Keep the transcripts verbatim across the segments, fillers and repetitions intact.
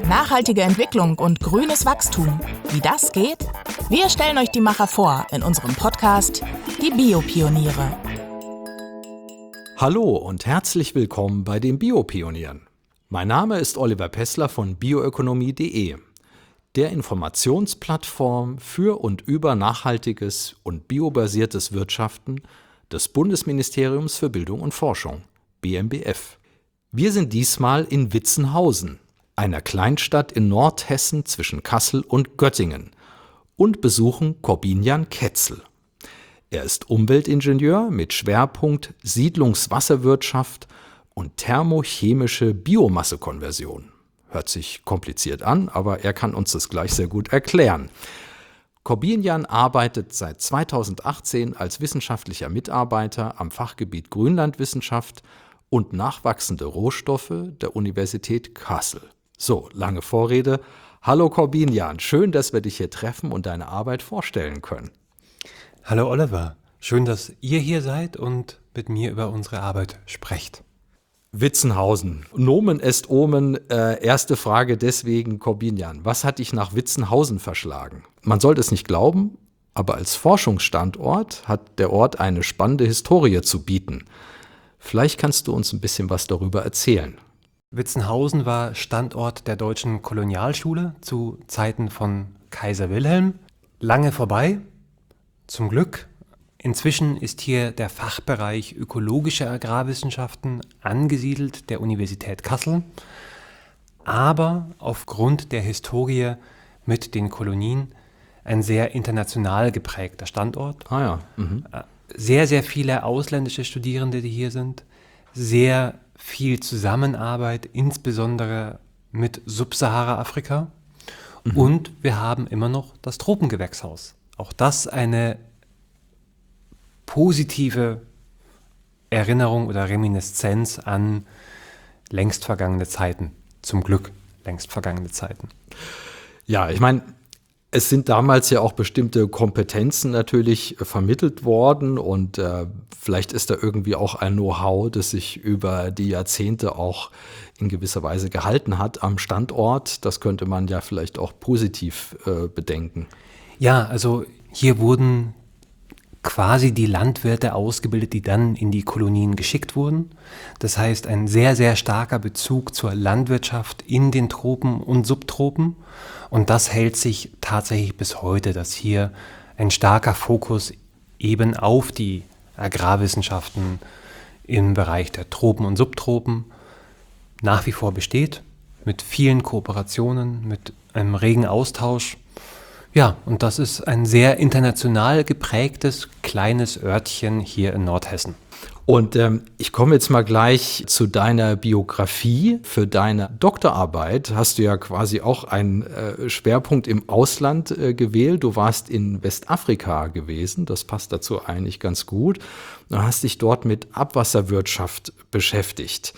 Nachhaltige Entwicklung und grünes Wachstum. Wie das geht? Wir stellen euch die Macher vor in unserem Podcast Die Biopioniere. Hallo und herzlich willkommen bei den Biopionieren. Mein Name ist Oliver Pessler von bioökonomie punkt de, der Informationsplattform für und über nachhaltiges und biobasiertes Wirtschaften des Bundesministeriums für Bildung und Forschung, B M B F. Wir sind diesmal in Witzenhausen, einer Kleinstadt in Nordhessen zwischen Kassel und Göttingen, und besuchen Korbinian Ketzel. Er ist Umweltingenieur mit Schwerpunkt Siedlungswasserwirtschaft und thermochemische Biomassekonversion. Hört sich kompliziert an, aber er kann uns das gleich sehr gut erklären. Korbinian arbeitet seit zweitausendachtzehn als wissenschaftlicher Mitarbeiter am Fachgebiet Grünlandwissenschaft und nachwachsende Rohstoffe der Universität Kassel. So, lange Vorrede. Hallo Korbinian, schön, dass wir dich hier treffen und deine Arbeit vorstellen können. Hallo Oliver, schön, dass ihr hier seid und mit mir über unsere Arbeit sprecht. Witzenhausen. Nomen est omen. Äh, erste Frage deswegen, Korbinian. Was hat dich nach Witzenhausen verschlagen? Man sollte es nicht glauben, aber als Forschungsstandort hat der Ort eine spannende Historie zu bieten. Vielleicht kannst du uns ein bisschen was darüber erzählen. Witzenhausen war Standort der deutschen Kolonialschule zu Zeiten von Kaiser Wilhelm. Lange vorbei, zum Glück. Inzwischen ist hier der Fachbereich ökologische Agrarwissenschaften angesiedelt der Universität Kassel. Aber aufgrund der Historie mit den Kolonien ein sehr international geprägter Standort. Ah ja. Mhm. Sehr, sehr viele ausländische Studierende, die hier sind. Sehr viel Zusammenarbeit, insbesondere mit Subsahara-Afrika. Mhm. Und wir haben immer noch das Tropengewächshaus. Auch das eine positive Erinnerung oder Reminiszenz an längst vergangene Zeiten. Zum Glück längst vergangene Zeiten. Ja, ich meine, es sind damals ja auch bestimmte Kompetenzen natürlich vermittelt worden und äh, vielleicht ist da irgendwie auch ein Know-how, das sich über die Jahrzehnte auch in gewisser Weise gehalten hat am Standort. Das könnte man ja vielleicht auch positiv äh, bedenken. Ja, also hier wurden quasi die Landwirte ausgebildet, die dann in die Kolonien geschickt wurden. Das heißt, ein sehr, sehr starker Bezug zur Landwirtschaft in den Tropen und Subtropen. Und das hält sich tatsächlich bis heute, dass hier ein starker Fokus eben auf die Agrarwissenschaften im Bereich der Tropen und Subtropen nach wie vor besteht, mit vielen Kooperationen, mit einem regen Austausch. Ja, und das ist ein sehr international geprägtes kleines Örtchen hier in Nordhessen. Und ähm, ich komme jetzt mal gleich zu deiner Biografie. Für deine Doktorarbeit hast du ja quasi auch einen äh, Schwerpunkt im Ausland äh, gewählt. Du warst in Westafrika gewesen, das passt dazu eigentlich ganz gut. Du hast dich dort mit Abwasserwirtschaft beschäftigt.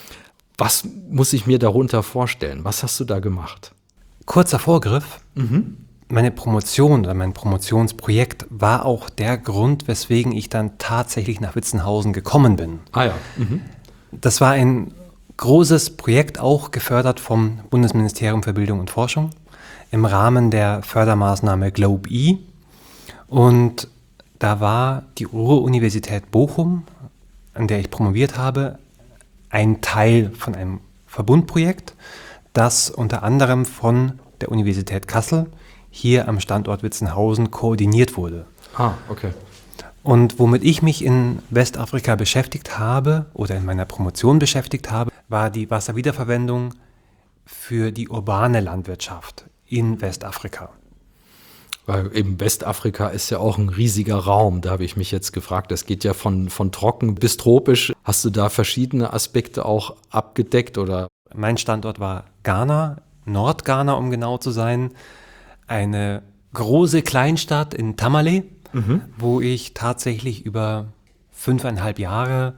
Was muss ich mir darunter vorstellen? Was hast du da gemacht? Kurzer Vorgriff. Mhm. Meine Promotion oder mein Promotionsprojekt war auch der Grund, weswegen ich dann tatsächlich nach Witzenhausen gekommen bin. Ah ja. Mhm. Das war ein großes Projekt, auch gefördert vom Bundesministerium für Bildung und Forschung im Rahmen der Fördermaßnahme GlobeE. Und da war die Ruhr-Universität Bochum, an der ich promoviert habe, ein Teil von einem Verbundprojekt, das unter anderem von der Universität Kassel hier am Standort Witzenhausen koordiniert wurde. Ah, okay. Und womit ich mich in Westafrika beschäftigt habe oder in meiner Promotion beschäftigt habe, war die Wasserwiederverwendung für die urbane Landwirtschaft in Westafrika. Weil eben Westafrika ist ja auch ein riesiger Raum, da habe ich mich jetzt gefragt, das geht ja von, von trocken bis tropisch. Hast du da verschiedene Aspekte auch abgedeckt, oder? Mein Standort war Ghana, Nordghana, um genau zu sein. Eine große Kleinstadt in Tamale, mhm. wo ich tatsächlich über fünfeinhalb Jahre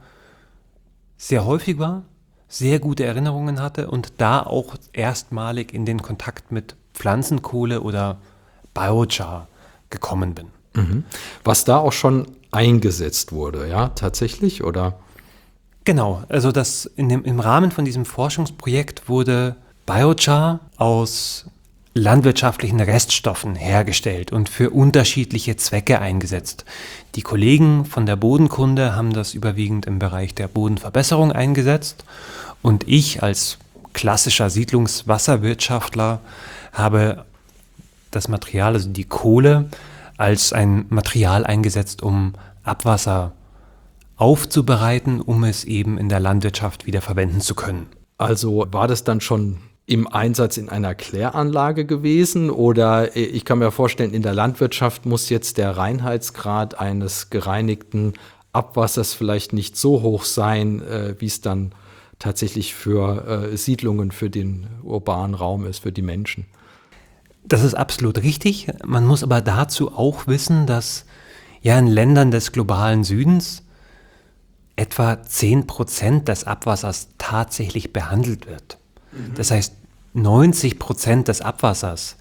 sehr häufig war, sehr gute Erinnerungen hatte und da auch erstmalig in den Kontakt mit Pflanzenkohle oder Biochar gekommen bin. Mhm. Was da auch schon eingesetzt wurde, ja, tatsächlich, oder? Genau, also das in dem, im Rahmen von diesem Forschungsprojekt wurde Biochar aus landwirtschaftlichen Reststoffen hergestellt und für unterschiedliche Zwecke eingesetzt. Die Kollegen von der Bodenkunde haben das überwiegend im Bereich der Bodenverbesserung eingesetzt und ich als klassischer Siedlungswasserwirtschaftler habe das Material, also die Kohle, als ein Material eingesetzt, um Abwasser aufzubereiten, um es eben in der Landwirtschaft wieder verwenden zu können. Also war das dann schon im Einsatz in einer Kläranlage gewesen oder ich kann mir vorstellen, in der Landwirtschaft muss jetzt der Reinheitsgrad eines gereinigten Abwassers vielleicht nicht so hoch sein, äh, wie es dann tatsächlich für äh, Siedlungen, für den urbanen Raum ist, für die Menschen. Das ist absolut richtig. Man muss aber dazu auch wissen, dass ja in Ländern des globalen Südens etwa zehn Prozent des Abwassers tatsächlich behandelt wird. Mhm. Das heißt, neunzig Prozent des Abwassers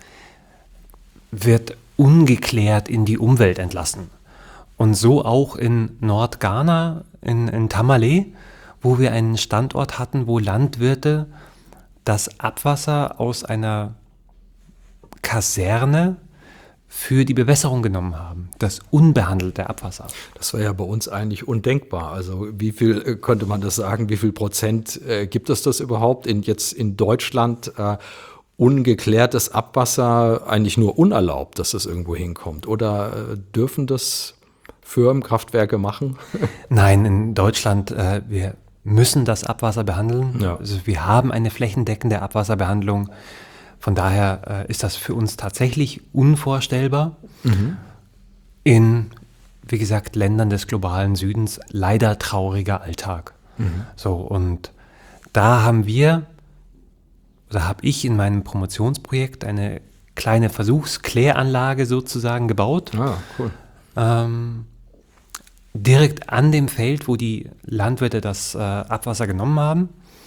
wird ungeklärt in die Umwelt entlassen. Und so auch in Nordghana, in, in Tamale, wo wir einen Standort hatten, wo Landwirte das Abwasser aus einer Kaserne für die Bewässerung genommen haben, das unbehandelte Abwasser. Das war ja bei uns eigentlich undenkbar. Also wie viel äh, könnte man das sagen, wie viel Prozent äh, gibt es das überhaupt in, jetzt in Deutschland? Äh, ungeklärtes Abwasser eigentlich nur unerlaubt, dass das irgendwo hinkommt? Oder äh, dürfen das Firmen, Kraftwerke machen? Nein, in Deutschland, äh, wir müssen das Abwasser behandeln. Ja. Also wir haben eine flächendeckende Abwasserbehandlung. Von daher äh, ist das für uns tatsächlich unvorstellbar. Mhm. In, wie gesagt, Ländern des globalen Südens leider trauriger Alltag. Mhm. So, und da haben wir, oder habe ich in meinem Promotionsprojekt eine kleine Versuchskläranlage sozusagen gebaut. Ah, cool. Ähm, direkt an dem Feld, wo die Landwirte das äh, Abwasser genommen haben.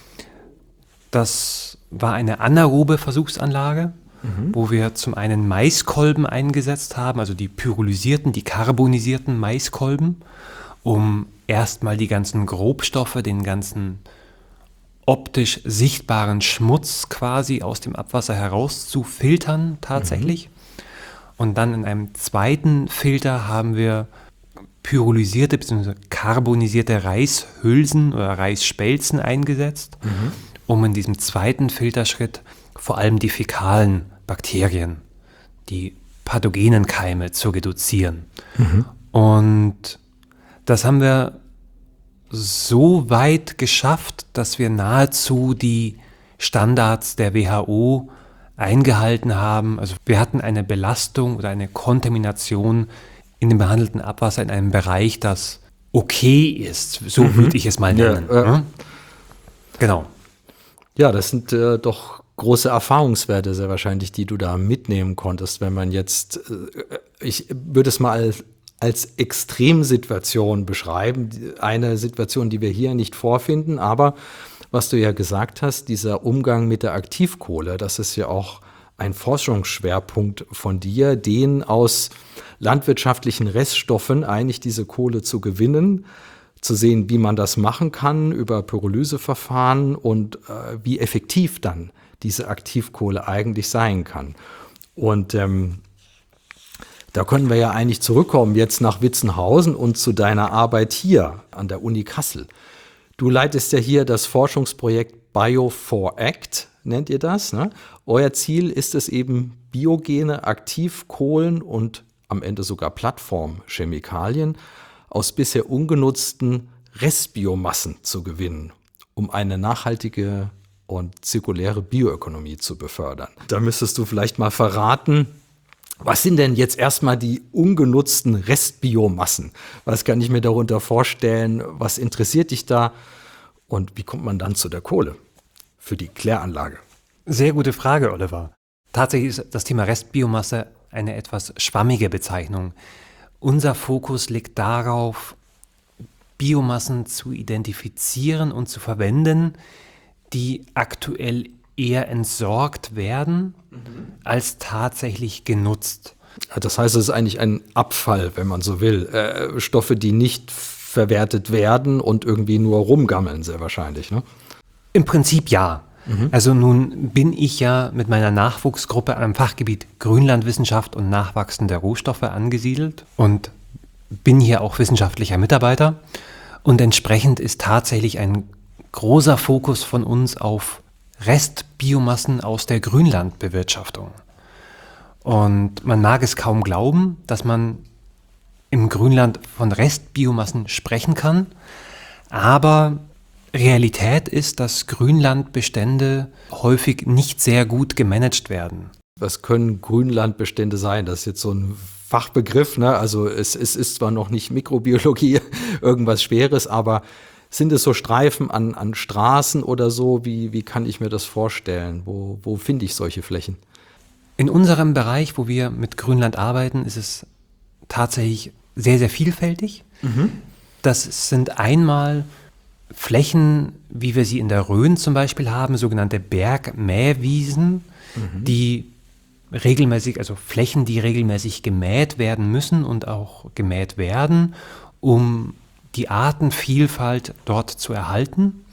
Das war eine anaerobe Versuchsanlage, mhm. wo wir zum einen Maiskolben eingesetzt haben, also die pyrolysierten, die carbonisierten Maiskolben, um erstmal die ganzen Grobstoffe, den ganzen optisch sichtbaren Schmutz quasi aus dem Abwasser herauszufiltern tatsächlich. Mhm. Und dann in einem zweiten Filter haben wir pyrolysierte bzw. carbonisierte Reishülsen oder Reisspelzen eingesetzt, mhm. um in diesem zweiten Filterschritt vor allem die fäkalen Bakterien, die pathogenen Keime zu reduzieren. Mhm. Und das haben wir so weit geschafft, dass wir nahezu die Standards der W H O eingehalten haben. Also wir hatten eine Belastung oder eine Kontamination in dem behandelten Abwasser in einem Bereich, das okay ist. So mhm. würde ich es mal nennen. Ja, äh. Genau. Ja, das sind äh, doch große Erfahrungswerte sehr wahrscheinlich, die du da mitnehmen konntest, wenn man jetzt, äh, ich würde es mal als, als Extremsituation beschreiben, eine Situation, die wir hier nicht vorfinden, aber was du ja gesagt hast, dieser Umgang mit der Aktivkohle, das ist ja auch ein Forschungsschwerpunkt von dir, den aus landwirtschaftlichen Reststoffen eigentlich diese Kohle zu gewinnen, zu sehen, wie man das machen kann über Pyrolyseverfahren und äh, wie effektiv dann diese Aktivkohle eigentlich sein kann. Und ähm, da können wir ja eigentlich zurückkommen jetzt nach Witzenhausen und zu deiner Arbeit hier an der Uni Kassel. Du leitest ja hier das Forschungsprojekt Bio four Act, nennt ihr das, ne? Euer Ziel ist es eben, biogene Aktivkohlen und am Ende sogar Plattformchemikalien aus bisher ungenutzten Restbiomassen zu gewinnen, um eine nachhaltige und zirkuläre Bioökonomie zu befördern. Da müsstest du vielleicht mal verraten, was sind denn jetzt erstmal die ungenutzten Restbiomassen? Was kann ich mir darunter vorstellen? Was interessiert dich da? Und wie kommt man dann zu der Kohle für die Kläranlage? Sehr gute Frage, Oliver. Tatsächlich ist das Thema Restbiomasse eine etwas schwammige Bezeichnung. Unser Fokus liegt darauf, Biomassen zu identifizieren und zu verwenden, die aktuell eher entsorgt werden, mhm. als tatsächlich genutzt. Das heißt, es ist eigentlich ein Abfall, wenn man so will. Äh, Stoffe, die nicht verwertet werden und irgendwie nur rumgammeln, sehr wahrscheinlich, ne? Im Prinzip ja. Mhm. Also nun bin ich ja mit meiner Nachwuchsgruppe am Fachgebiet Grünlandwissenschaft und nachwachsende Rohstoffe angesiedelt und bin hier auch wissenschaftlicher Mitarbeiter. Und entsprechend ist tatsächlich ein großer Fokus von uns auf Restbiomassen aus der Grünlandbewirtschaftung. Und man mag es kaum glauben, dass man im Grünland von Restbiomassen sprechen kann, aber Realität ist, dass Grünlandbestände häufig nicht sehr gut gemanagt werden. Was können Grünlandbestände sein? Das ist jetzt so ein Fachbegriff, ne? Also es, es ist zwar noch nicht Mikrobiologie, irgendwas Schweres, aber sind es so Streifen an, an Straßen oder so? Wie, wie kann ich mir das vorstellen? Wo, wo finde ich solche Flächen? In unserem Bereich, wo wir mit Grünland arbeiten, ist es tatsächlich sehr, sehr vielfältig. Mhm. Das sind einmal Flächen, wie wir sie in der Rhön zum Beispiel haben, sogenannte Bergmähwiesen, mhm. die regelmäßig, also Flächen, die regelmäßig gemäht werden müssen und auch gemäht werden, um die Artenvielfalt dort zu erhalten,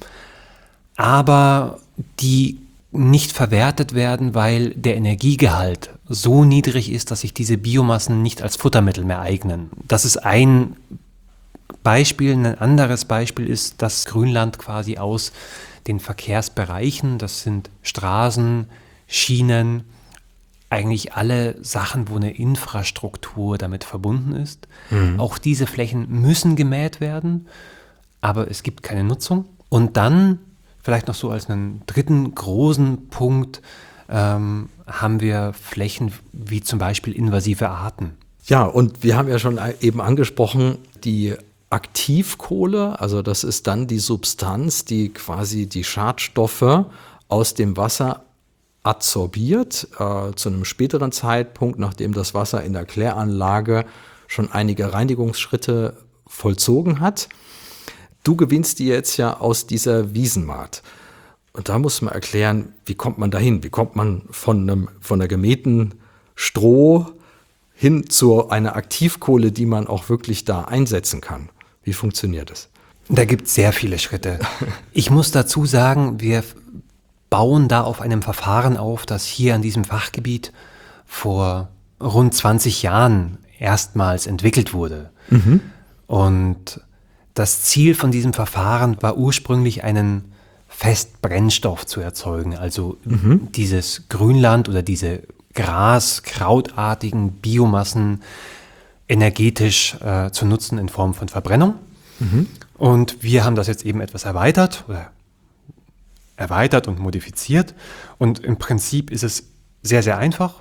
aber die nicht verwertet werden, weil der Energiegehalt so niedrig ist, dass sich diese Biomassen nicht als Futtermittel mehr eignen. Das ist ein Beispiel. Ein anderes Beispiel ist, dass Grünland quasi aus den Verkehrsbereichen, das sind Straßen, Schienen, eigentlich alle Sachen, wo eine Infrastruktur damit verbunden ist. Mhm. Auch diese Flächen müssen gemäht werden, aber es gibt keine Nutzung. Und dann, vielleicht noch so als einen dritten großen Punkt, ähm, haben wir Flächen wie zum Beispiel invasive Arten. Ja, und wir haben ja schon eben angesprochen, die Aktivkohle, also das ist dann die Substanz, die quasi die Schadstoffe aus dem Wasser adsorbiert, äh, zu einem späteren Zeitpunkt, nachdem das Wasser in der Kläranlage schon einige Reinigungsschritte vollzogen hat. Du gewinnst die jetzt ja aus dieser Wiesenmaat. Und da muss man erklären, wie kommt man dahin? Wie kommt man von einem, von der gemähten Stroh hin zu einer Aktivkohle, die man auch wirklich da einsetzen kann? Wie funktioniert das? Da gibt es sehr viele Schritte. Ich muss dazu sagen, wir bauen da auf einem Verfahren auf, das hier an diesem Fachgebiet vor rund zwanzig Jahren erstmals entwickelt wurde. Mhm. Und das Ziel von diesem Verfahren war ursprünglich, einen Festbrennstoff zu erzeugen, also mhm. dieses Grünland oder diese Gras-, krautartigen Biomassen energetisch äh, zu nutzen in Form von Verbrennung. Mhm. Und wir haben das jetzt eben etwas erweitert oder erweitert und modifiziert. Und im Prinzip ist es sehr, sehr einfach.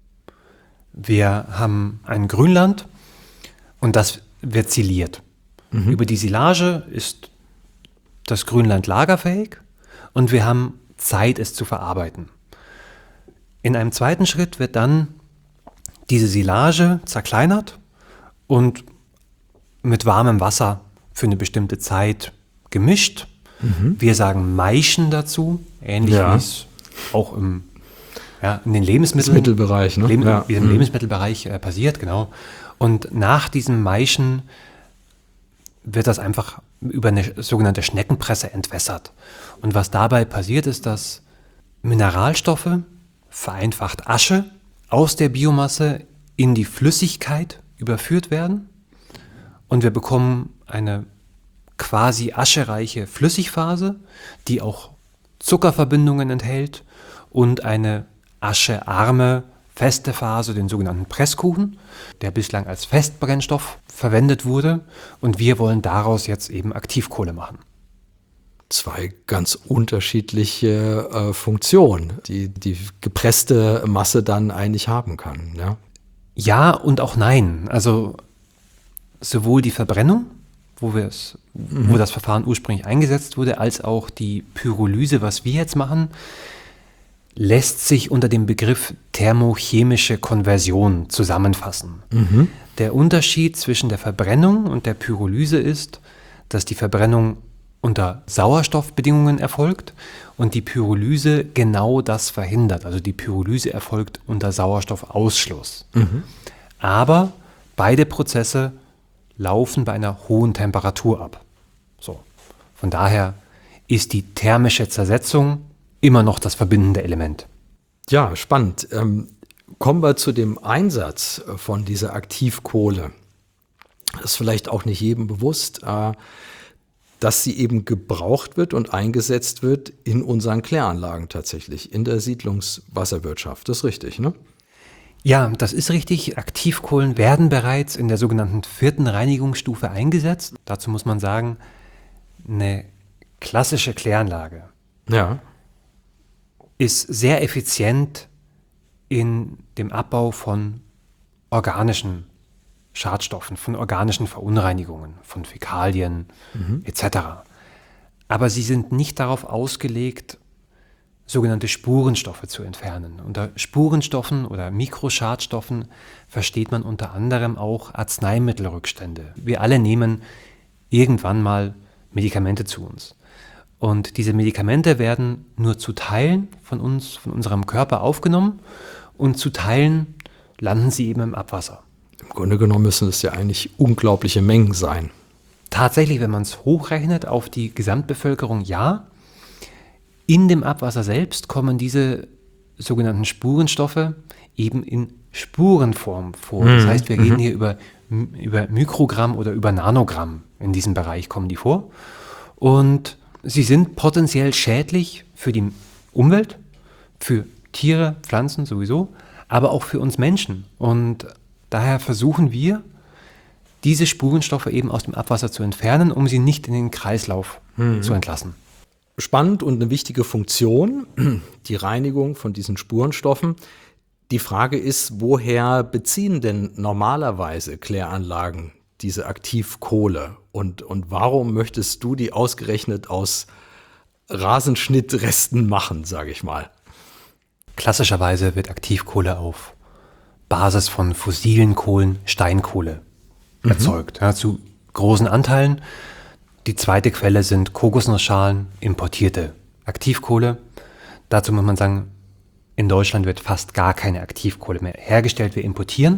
Wir haben ein Grünland und das wird siliert. Mhm. Über die Silage ist das Grünland lagerfähig und wir haben Zeit, es zu verarbeiten. In einem zweiten Schritt wird dann diese Silage zerkleinert und mit warmem Wasser für eine bestimmte Zeit gemischt. Mhm. Wir sagen Maischen dazu, ähnlich ja. wie es auch im, ja, in den Lebensmitteln, Mittelbereich, ne? Leb- ja. wie im mhm. Lebensmittelbereich äh, passiert, genau. Und nach diesem Maischen wird das einfach über eine sogenannte Schneckenpresse entwässert. Und was dabei passiert, ist, dass Mineralstoffe, vereinfacht Asche, aus der Biomasse in die Flüssigkeit überführt werden und wir bekommen eine quasi aschereiche Flüssigphase, die auch Zuckerverbindungen enthält und eine aschearme feste Phase, den sogenannten Presskuchen, der bislang als Festbrennstoff verwendet wurde und wir wollen daraus jetzt eben Aktivkohle machen. Zwei ganz unterschiedliche äh, Funktionen, die die gepresste Masse dann eigentlich haben kann. Ja? Ja und auch nein. Also sowohl die Verbrennung, wo, wir es, mhm. wo das Verfahren ursprünglich eingesetzt wurde, als auch die Pyrolyse, was wir jetzt machen, lässt sich unter dem Begriff thermochemische Konversion zusammenfassen. Mhm. Der Unterschied zwischen der Verbrennung und der Pyrolyse ist, dass die Verbrennung unter Sauerstoffbedingungen erfolgt und die Pyrolyse genau das verhindert. Also die Pyrolyse erfolgt unter Sauerstoffausschluss. Mhm. Aber beide Prozesse laufen bei einer hohen Temperatur ab. So. Von daher ist die thermische Zersetzung immer noch das verbindende Element. Ja, spannend. Ähm, kommen wir zu dem Einsatz von dieser Aktivkohle. Das ist vielleicht auch nicht jedem bewusst, äh, dass sie eben gebraucht wird und eingesetzt wird in unseren Kläranlagen tatsächlich, in der Siedlungswasserwirtschaft. Das ist richtig, ne? Ja, das ist richtig. Aktivkohlen werden bereits in der sogenannten vierten Reinigungsstufe eingesetzt. Dazu muss man sagen, eine klassische Kläranlage Ja. ist sehr effizient in dem Abbau von organischen Schadstoffen, von organischen Verunreinigungen, von Fäkalien mhm. et cetera. Aber sie sind nicht darauf ausgelegt, sogenannte Spurenstoffe zu entfernen. Unter Spurenstoffen oder Mikroschadstoffen versteht man unter anderem auch Arzneimittelrückstände. Wir alle nehmen irgendwann mal Medikamente zu uns. Und diese Medikamente werden nur zu Teilen von uns, von unserem Körper aufgenommen und zu Teilen landen sie eben im Abwasser. Im Grunde genommen müssen es ja eigentlich unglaubliche Mengen sein. Tatsächlich, wenn man es hochrechnet auf die Gesamtbevölkerung, ja. In dem Abwasser selbst kommen diese sogenannten Spurenstoffe eben in Spurenform vor. Das heißt, wir reden hier über, über Mikrogramm oder über Nanogramm. In diesem Bereich kommen die vor. Und sie sind potenziell schädlich für die Umwelt, für Tiere, Pflanzen sowieso, aber auch für uns Menschen. Und daher versuchen wir, diese Spurenstoffe eben aus dem Abwasser zu entfernen, um sie nicht in den Kreislauf mhm. zu entlassen. Spannend und eine wichtige Funktion, die Reinigung von diesen Spurenstoffen. Die Frage ist, woher beziehen denn normalerweise Kläranlagen diese Aktivkohle? Und, und warum möchtest du die ausgerechnet aus Rasenschnittresten machen, sage ich mal? Klassischerweise wird Aktivkohle auf Basis von fossilen Kohlen, Steinkohle mhm. erzeugt, ja, zu großen Anteilen. Die zweite Quelle sind Kokosnussschalen, importierte Aktivkohle. Dazu muss man sagen, in Deutschland wird fast gar keine Aktivkohle mehr hergestellt, wir importieren.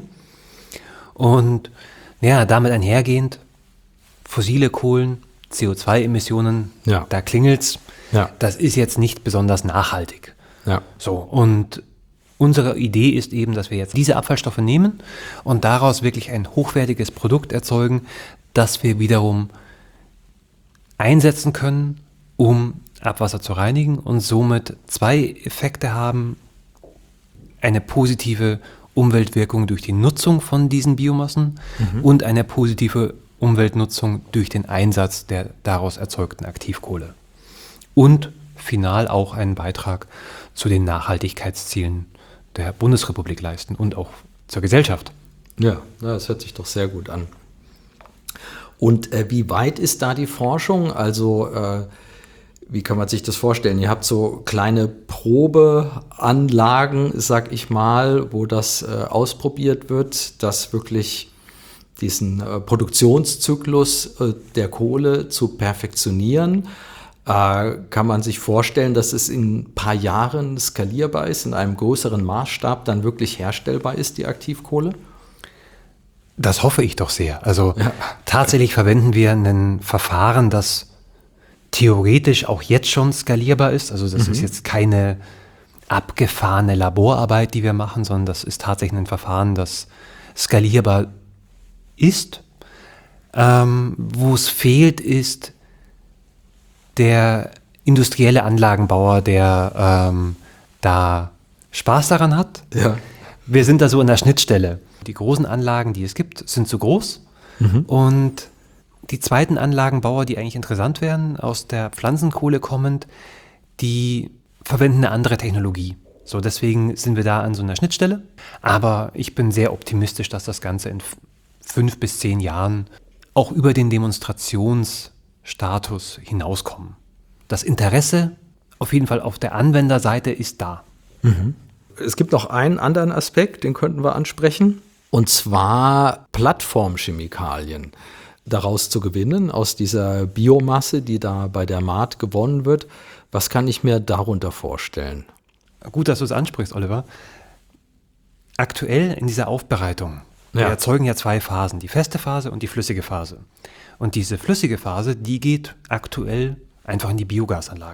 Und ja, damit einhergehend fossile Kohlen, C O zwei Emissionen, ja. da klingelt's. Ja. Das ist jetzt nicht besonders nachhaltig. Ja. So, und unsere Idee ist eben, dass wir jetzt diese Abfallstoffe nehmen und daraus wirklich ein hochwertiges Produkt erzeugen, das wir wiederum einsetzen können, um Abwasser zu reinigen und somit zwei Effekte haben. Eine positive Umweltwirkung durch die Nutzung von diesen Biomassen mhm. und eine positive Umweltnutzung durch den Einsatz der daraus erzeugten Aktivkohle. Und final auch einen Beitrag zu den Nachhaltigkeitszielen der Bundesrepublik leisten und auch zur Gesellschaft. Ja, das hört sich doch sehr gut an. Und äh, wie weit ist da die Forschung? Also äh, wie kann man sich das vorstellen? Ihr habt so kleine Probeanlagen, sag ich mal, wo das äh, ausprobiert wird, dass wirklich diesen äh, Produktionszyklus äh, der Kohle zu perfektionieren. Äh, kann man sich vorstellen, dass es in ein paar Jahren skalierbar ist, in einem größeren Maßstab dann wirklich herstellbar ist, die Aktivkohle? Das hoffe ich doch sehr. Also ja. Tatsächlich verwenden wir ein Verfahren, das theoretisch auch jetzt schon skalierbar ist. Also das mhm. ist jetzt keine abgefahrene Laborarbeit, die wir machen, sondern das ist tatsächlich ein Verfahren, das skalierbar ist. Ähm, wo es fehlt, ist der industrielle Anlagenbauer, der ähm, da Spaß daran hat. Ja. Wir sind da so an der Schnittstelle. Die großen Anlagen, die es gibt, sind zu groß. Mhm. Und die zweiten Anlagenbauer, die eigentlich interessant wären, aus der Pflanzenkohle kommend, die verwenden eine andere Technologie. So, deswegen sind wir da an so einer Schnittstelle. Aber ich bin sehr optimistisch, dass das Ganze in f- fünf bis zehn Jahren auch über den Demonstrationsstatus hinauskommen. Das Interesse auf jeden Fall auf der Anwenderseite ist da. Mhm. Es gibt noch einen anderen Aspekt, den könnten wir ansprechen. Und zwar Plattformchemikalien daraus zu gewinnen, aus dieser Biomasse, die da bei der Maat gewonnen wird. Was kann ich mir darunter vorstellen? Gut, dass du es ansprichst, Oliver. Aktuell in dieser Aufbereitung, wir ja. erzeugen ja zwei Phasen, die feste Phase und die flüssige Phase. Und diese flüssige Phase, die geht aktuell einfach in die Biogasanlage.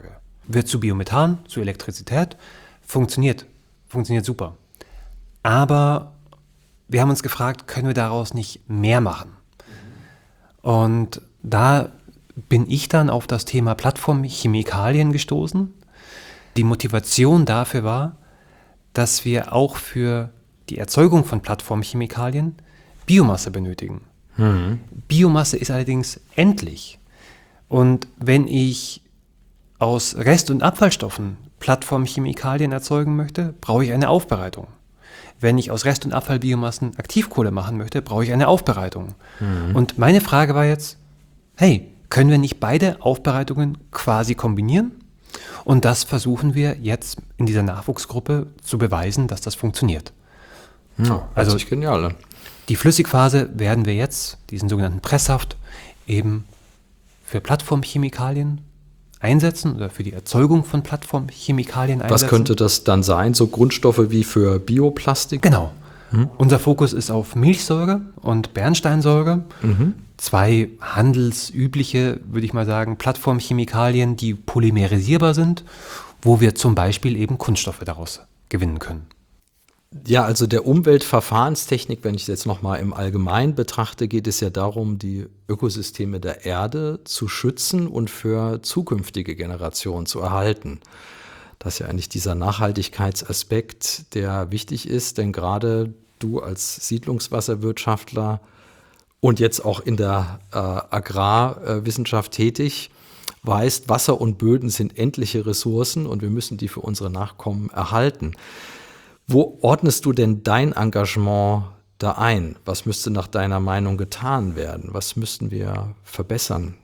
wird zu Biomethan, zu Elektrizität, funktioniert, funktioniert super. Aber wir haben uns gefragt, können wir daraus nicht mehr machen? Und da bin ich dann auf das Thema Plattformchemikalien gestoßen. Die Motivation dafür war, dass wir auch für die Erzeugung von Plattformchemikalien Biomasse benötigen. Mhm. Biomasse ist allerdings endlich. Und wenn ich aus Rest- und Abfallstoffen Plattformchemikalien erzeugen möchte, brauche ich eine Aufbereitung. Wenn ich aus Rest- und Abfallbiomassen Aktivkohle machen möchte, brauche ich eine Aufbereitung. Mhm. Und meine Frage war jetzt, hey, können wir nicht beide Aufbereitungen quasi kombinieren? Und das versuchen wir jetzt in dieser Nachwuchsgruppe zu beweisen, dass das funktioniert. Ja, also genial an. Die Flüssigphase werden wir jetzt, diesen sogenannten Presssaft, eben für Plattformchemikalien einsetzen oder für die Erzeugung von Plattformchemikalien einsetzen. Was könnte das dann sein? So Grundstoffe wie für Bioplastik? Genau. Hm? Unser Fokus ist auf Milchsäure und Bernsteinsäure. Mhm. Zwei handelsübliche, würde ich mal sagen, Plattformchemikalien, die polymerisierbar sind, wo wir zum Beispiel eben Kunststoffe daraus gewinnen können. Ja, also der Umweltverfahrenstechnik, wenn ich es jetzt nochmal im Allgemeinen betrachte, geht es ja darum, die Ökosysteme der Erde zu schützen und für zukünftige Generationen zu erhalten. Das ist ja eigentlich dieser Nachhaltigkeitsaspekt, der wichtig ist, denn gerade du als Siedlungswasserwirtschaftler und jetzt auch in der äh, Agrarwissenschaft tätig, weißt, Wasser und Böden sind endliche Ressourcen und wir müssen die für unsere Nachkommen erhalten. Wo ordnest du denn dein Engagement da ein? Was müsste nach deiner Meinung getan werden? Was müssten wir verbessern?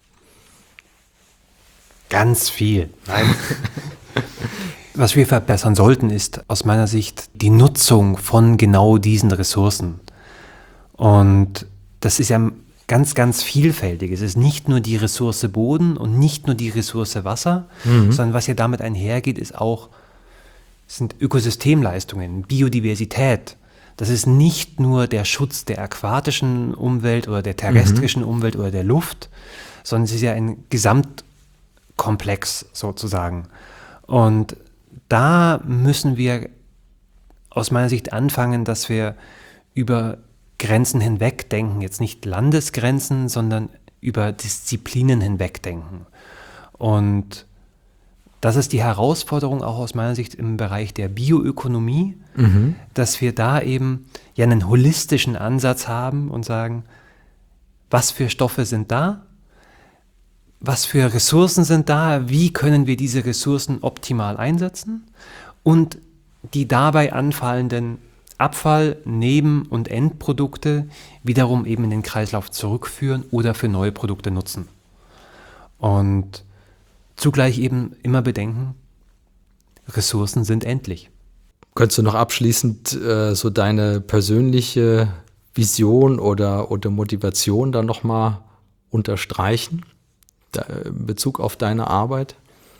Ganz viel. Nein. Was wir verbessern sollten, ist aus meiner Sicht die Nutzung von genau diesen Ressourcen. Und das ist ja ganz, ganz vielfältig. Es ist nicht nur die Ressource Boden und nicht nur die Ressource Wasser, mhm. sondern was ja damit einhergeht, ist auch sind Ökosystemleistungen, Biodiversität. Das ist nicht nur der Schutz der aquatischen Umwelt oder der terrestrischen mhm. Umwelt oder der Luft, sondern es ist ja ein Gesamtkomplex sozusagen. Und da müssen wir aus meiner Sicht anfangen, dass wir über Grenzen hinweg denken, jetzt nicht Landesgrenzen, sondern über Disziplinen hinweg denken. Und das ist die Herausforderung auch aus meiner Sicht im Bereich der Bioökonomie, mhm. dass wir da eben ja einen holistischen Ansatz haben und sagen, was für Stoffe sind da, was für Ressourcen sind da, wie können wir diese Ressourcen optimal einsetzen und die dabei anfallenden Abfall-, Neben- und Endprodukte wiederum eben in den Kreislauf zurückführen oder für neue Produkte nutzen. Und zugleich eben immer bedenken, Ressourcen sind endlich. Könntest du noch abschließend äh, so deine persönliche Vision oder, oder Motivation dann nochmal unterstreichen, da, in Bezug auf deine Arbeit?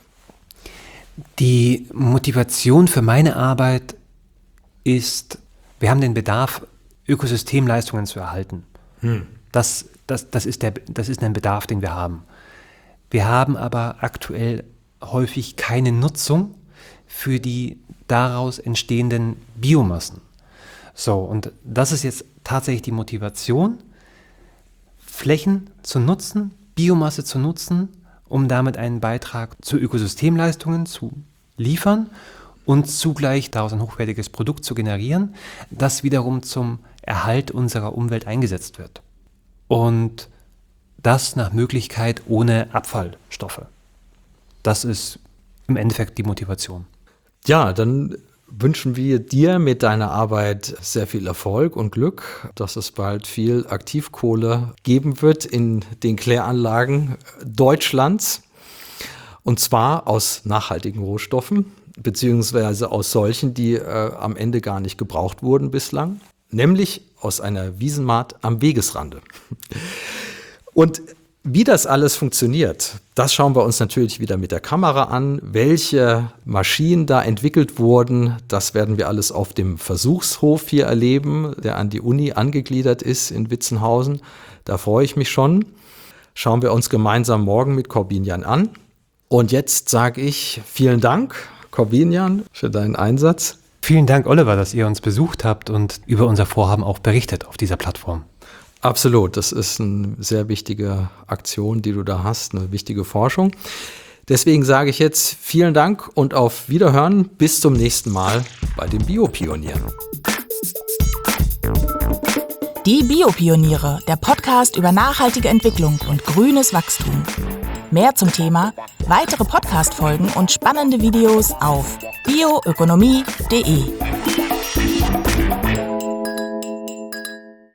Die Motivation für meine Arbeit ist, wir haben den Bedarf, Ökosystemleistungen zu erhalten. Hm. Das, das, das, ist der, das ist ein Bedarf, den wir haben. Wir haben aber aktuell häufig keine Nutzung für die daraus entstehenden Biomassen. So, und das ist jetzt tatsächlich die Motivation, Flächen zu nutzen, Biomasse zu nutzen, um damit einen Beitrag zu Ökosystemleistungen zu liefern und zugleich daraus ein hochwertiges Produkt zu generieren, das wiederum zum Erhalt unserer Umwelt eingesetzt wird. Und das nach Möglichkeit ohne Abfallstoffe. Das ist im Endeffekt die Motivation. Ja, dann wünschen wir dir mit deiner Arbeit sehr viel Erfolg und Glück, dass es bald viel Aktivkohle geben wird in den Kläranlagen Deutschlands. Und zwar aus nachhaltigen Rohstoffen, beziehungsweise aus solchen, die äh, am Ende gar nicht gebraucht wurden bislang, nämlich aus einer Wiesenmahd am Wegesrande. Und wie das alles funktioniert, das schauen wir uns natürlich wieder mit der Kamera an. Welche Maschinen da entwickelt wurden, das werden wir alles auf dem Versuchshof hier erleben, der an die Uni angegliedert ist in Witzenhausen. Da freue ich mich schon. Schauen wir uns gemeinsam morgen mit Corbinian an. Und jetzt sage ich vielen Dank, Corvinian, für deinen Einsatz. Vielen Dank, Oliver, dass ihr uns besucht habt und über unser Vorhaben auch berichtet auf dieser Plattform. Absolut, das ist eine sehr wichtige Aktion, die du da hast, eine wichtige Forschung. Deswegen sage ich jetzt vielen Dank und auf Wiederhören. Bis zum nächsten Mal bei den Biopionieren. Die Biopioniere, der Podcast über nachhaltige Entwicklung und grünes Wachstum. Mehr zum Thema, weitere Podcast-Folgen und spannende Videos auf bioökonomie punkt de.